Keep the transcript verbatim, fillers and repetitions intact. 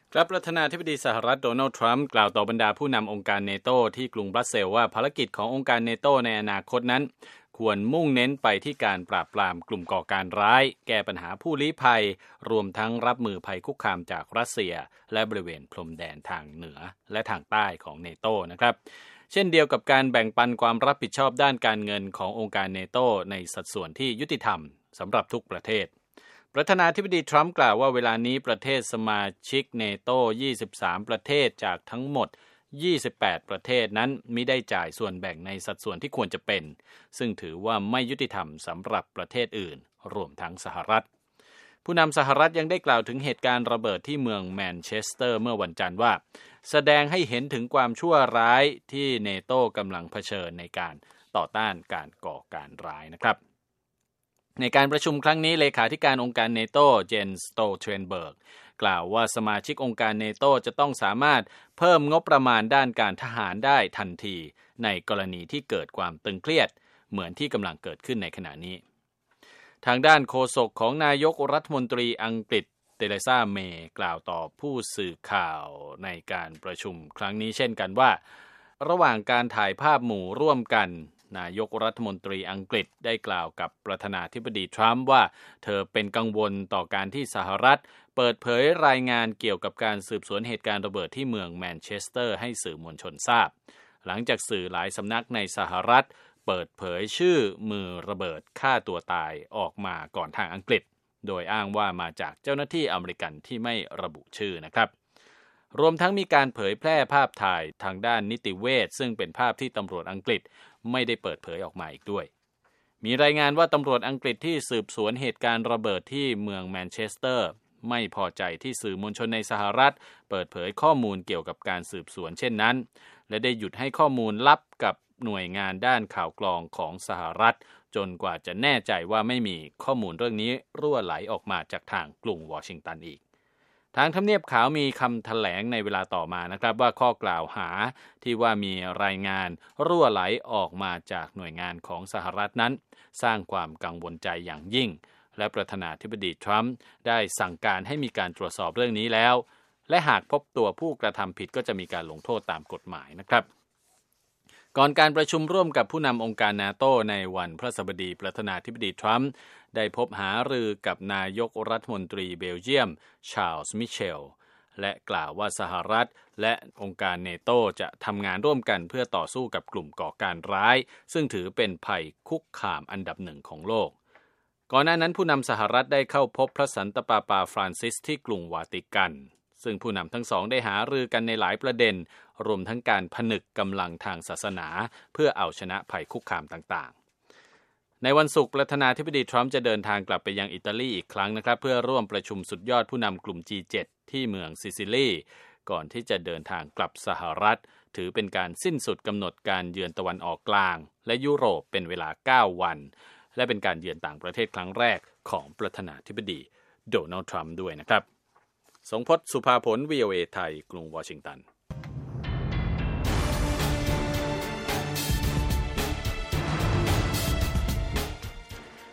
ครับประธานาธิบดีสหรัฐโดนัลด์ทรัมป์กล่าวต่อบรรดาผู้นำองค์การเนโตที่กรุงบรัสเซลส์ว่าภารกิจขององค์การเนโตในอนาคตนั้นควรมุ่งเน้นไปที่การปราบปรามกลุ่มก่อการร้ายแก้ปัญหาผู้ลี้ภัยรวมทั้งรับมือภัยคุกคามจากรัสเซียและบริเวณพรมแดนทางเหนือและทางใต้ของเนโตนะครับเช่นเดียวกับการแบ่งปันความรับผิดชอบด้านการเงินขององค์การเนโตในสัดส่วนที่ยุติธรรมสำหรับทุกประเทศประธานาธิบดีทรัมป์กล่าวว่าเวลานี้ประเทศสมาชิกเนโตยี่สิบสามประเทศจากทั้งหมดยี่สิบแปดประเทศนั้นมิได้จ่ายส่วนแบ่งในสัดส่วนที่ควรจะเป็นซึ่งถือว่าไม่ยุติธรรมสำหรับประเทศอื่นรวมทั้งสหรัฐผู้นำสหรัฐยังได้กล่าวถึงเหตุการณ์ระเบิดที่เมืองแมนเชสเตอร์เมื่อวันจันทร์ว่าแสดงให้เห็นถึงความชั่วร้ายที่เนโตกำลังเผชิญในการต่อต้านการก่อการร้ายนะครับในการประชุมครั้งนี้เลขาธิการองค์การเนโตเจนสโตเทรนเบิร์กกล่าวว่าสมาชิกองค์การเนโตจะต้องสามารถเพิ่มงบประมาณด้านการทหารได้ทันทีในกรณีที่เกิดความตึงเครียดเหมือนที่กำลังเกิดขึ้นในขณะนี้ทางด้านโฆษกของนายกรัฐมนตรีอังกฤษเทเรซาเมย์กล่าวต่อผู้สื่อข่าวในการประชุมครั้งนี้เช่นกันว่าระหว่างการถ่ายภาพหมู่ร่วมกันนายกรัฐมนตรีอังกฤษได้กล่าวกับประธานาธิบดีทรัมป์ว่าเธอเป็นกังวลต่อการที่สหรัฐเปิดเผยรายงานเกี่ยวกับการสืบสวนเหตุการณ์ระเบิดที่เมืองแมนเชสเตอร์ให้สื่อมวลชนทราบหลังจากสื่อหลายสำนักในสหรัฐเปิดเผยชื่อมือระเบิดฆ่าตัวตายออกมาก่อนทางอังกฤษโดยอ้างว่ามาจากเจ้าหน้าที่อเมริกันที่ไม่ระบุชื่อนะครับรวมทั้งมีการเผยแพร่ภาพถ่ายทางด้านนิติเวชซึ่งเป็นภาพที่ตำรวจอังกฤษไม่ได้เปิดเผยออกมาอีกด้วยมีรายงานว่าตำรวจอังกฤษที่สืบสวนเหตุการณ์ระเบิดที่เมืองแมนเชสเตอร์ไม่พอใจที่สื่อมวลชนในสหรัฐเปิดเผยข้อมูลเกี่ยวกับการสืบสวนเช่นนั้นและได้หยุดให้ข้อมูลลับกับหน่วยงานด้านข่าวกรองของสหรัฐจนกว่าจะแน่ใจว่าไม่มีข้อมูลเรื่องนี้รั่วไหลออกมาจากทางกรุงวอชิงตันอีกทางทำเนียบขาวมีคำแถลงในเวลาต่อมานะครับว่าข้อกล่าวหาที่ว่ามีรายงานรั่วไหลออกมาจากหน่วยงานของสหรัฐนั้นสร้างความกังวลใจอย่างยิ่งและประธานาธิบดีทรัมป์ได้สั่งการให้มีการตรวจสอบเรื่องนี้แล้วและหากพบตัวผู้กระทำผิดก็จะมีการลงโทษตามกฎหมายนะครับก่อนการประชุมร่วมกับผู้นำองค์การนาโตในวันพฤหัสบดีประธานาธิบดีทรัมป์ได้พบหารือกับนายกรัฐมนตรีเบลเยียมชาร์ลส์มิเชลและกล่าวว่าสหรัฐและองค์การเนโตจะทำงานร่วมกันเพื่อต่อสู้กับกลุ่มก่อการร้ายซึ่งถือเป็นภัยคุกคามอันดับหนึ่งของโลกก่อนหน้านั้นผู้นำสหรัฐได้เข้าพบพระสันตะปาปาฟรานซิสที่กรุงวาติกันซึ่งผู้นำทั้งสองได้หารือกันในหลายประเด็นรวมทั้งการผนึกกำลังทางศาสนาเพื่อเอาชนะภัยคุกคามต่างๆในวันศุกร์ประธานาธิบดีทรัมป์จะเดินทางกลับไปยังอิตาลีอีกครั้งนะครับเพื่อร่วมประชุมสุดยอดผู้นำกลุ่ม จี เจ็ด ที่เมืองซิซิลีก่อนที่จะเดินทางกลับสหรัฐถือเป็นการสิ้นสุดกำหนดการเยือนตะวันออกกลางและยุโรปเป็นเวลาเก้าวันและเป็นการเยือนต่างประเทศครั้งแรกของประธานาธิบดีโดนัลด์ทรัมป์ด้วยนะครับสงพจน์ สุภาผล วี โอ เอ ไทยกรุงวอชิงตัน